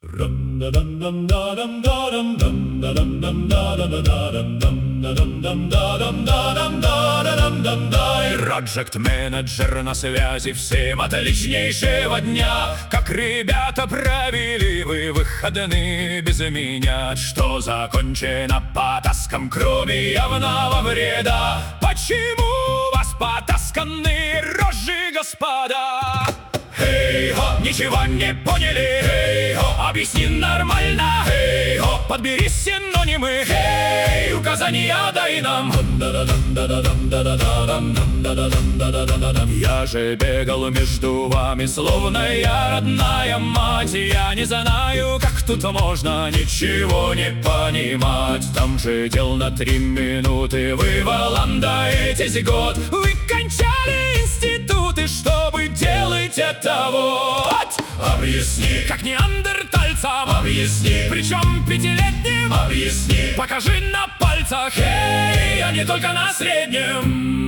Проджект-менеджер на связи, всем отличнейшего дня. Как ребята провели вы выходные без меня? Что закончено потаском, кроме явного вреда? Почему у вас потасканные рожи, господа? Хей-хо, ничего не поняли? Хей-хо, объясни нормально. Хей-хо, подбери синонимы. Хей, указания дай нам. Я же бегал между вами, словно я родная мать. Я не знаю, как тут можно ничего не понимать. Там же дел на 3 минуты. Вы валандаетесь год. Вы кончали институты, чтобы делать это вот. Объясни, как неандертальцам. Объясни, причем 5-летним. Объясни, покажи на пальцах. Эй, а не только на среднем.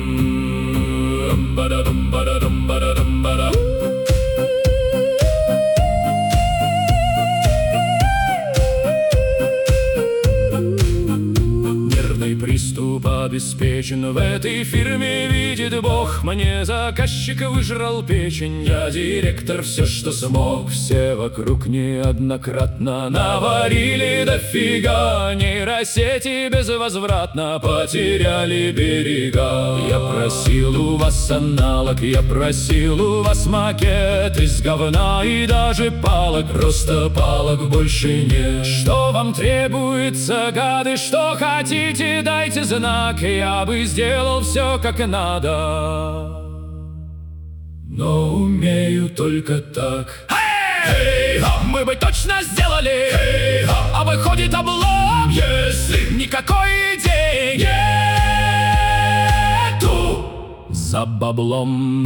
Приступ обеспечен, в этой фирме видит Бог. Мне заказчик выжрал печень, я директор, все, что смог. Все вокруг неоднократно наварили дофига. Нейросети безвозвратно потеряли берега. Я просил у вас аналог, я просил у вас макет из говна и даже палок. Просто палок больше нет. Что вам требуется, гады, что хотите, дайте знак, я бы сделал все как надо, но умею только так. Эй, мы бы точно сделали, а выходит облом, если никакой идеи нету. За баблом.